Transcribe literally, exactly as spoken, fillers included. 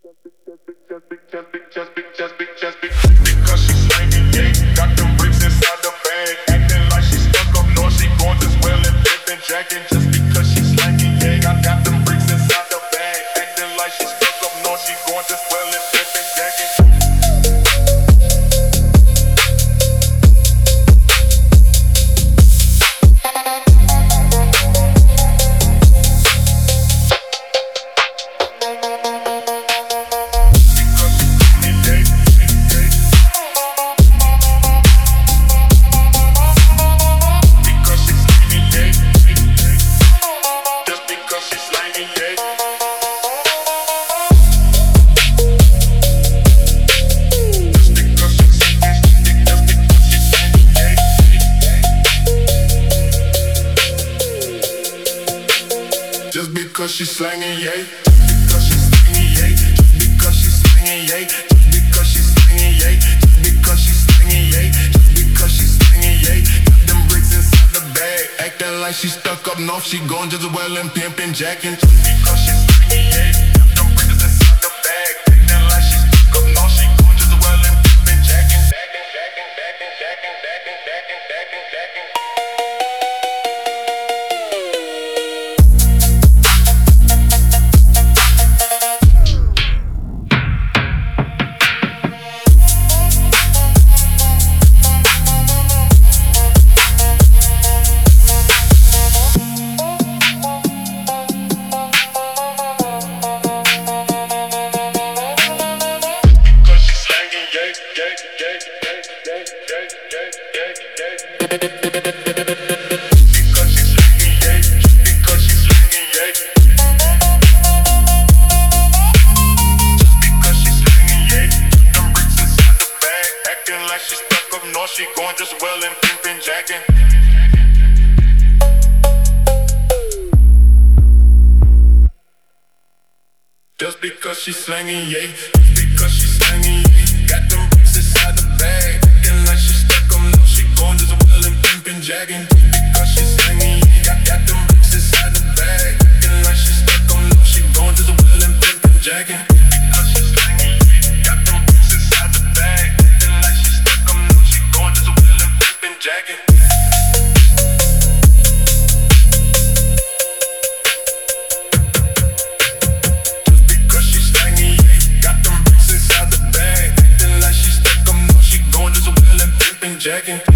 Just be, just be, just be, because she's slanging, yeah. Got them bricks inside the bag, acting like she's stuck up north. She going this well and pimpin' jacking. Just because she's slanging, yeah. I got them bricks inside the bag, acting like she's stuck up north. She going this well and pimpin' jacking. Just because she's slanging, yay. Just because she's slanging, yay. Just because she's slanging, yay. Just because she's slanging, yay. Just because she's slanging, yay. Just because she's slanging, yay. Got them bricks inside the bag, acting like she stuck up north. She going just as well and pimpin' jacking. Just because she's slanging, yay. Got them bricks inside the bag, acting like she stuck up north. She going just as well and pimpin' jacking. Jacking, jacking, jacking, jacking, jacking, jacking, jacking, jacking. She going just well and pimpin' jacking. Just because she's slanging, yeah. Just because she's slanging, yeah. Got them bricks inside the bag, acting like she stuck on no. She going just well and pimpin' jacking. Just because she's slanging, yeah. Got, got them bricks inside the bag, acting like she stuck on no. She going just well and pimpin' jacking. Because she's slanging, yeah. Got them bricks inside the bag, acting like she stuck on no. She going just well and pimpin' jacking. Jacking.